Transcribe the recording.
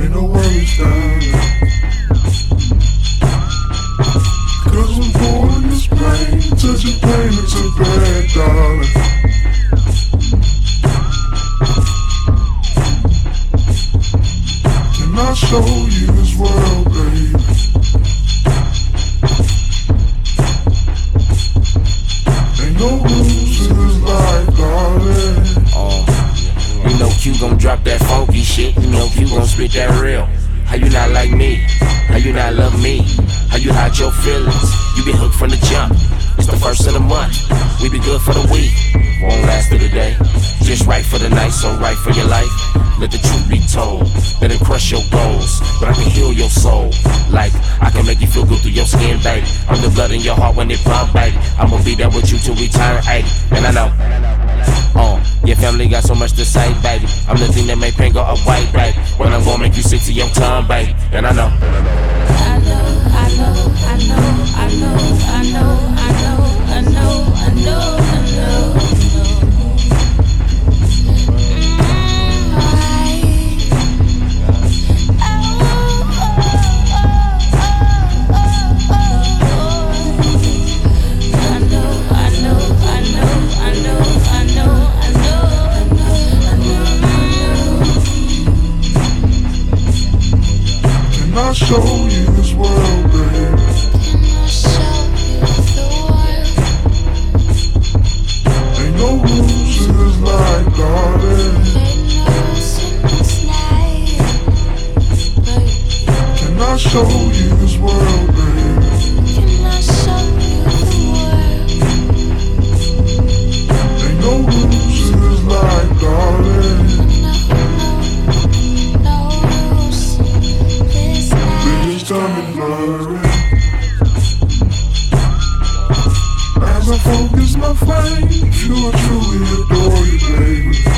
ain't no worries, darling. Cause I'm born this pain, touching pain into bad, darling. Can I show you this world, baby? Ain't no rules to this life, darling. You know Q gon' drop that funky shit. You know Q gon' spit that real. How you not like me? How you not love me? How you hide your feelings? You be hooked from the jump. It's the first of the month. We be good for the week. Won't last through the day. Just right for the night, so right for your life. Let the truth be told. Let it crush your goals, but I can heal your soul. Like I can make you feel good through your skin, baby. I'm the blood in your heart when it pump, baby. I'ma be there with you till we turn 80. And I know. Your family got so much to say, baby. I'm the thing that make pain go away, baby. When I'm gonna make you sick to your tongue, baby. And I know. I know, I know, I know, I know, I know, I know, I know, I know, I know. I'll show you this world, baby. Can I show you the world? Ain't no rules in this life, darling. Ain't no rules in this life, baby. Can I show you this world, baby? Can I show you the world? Ain't no rules in this life, darling. Time is blurring as I focus my flame. Sure, I truly adore you, baby.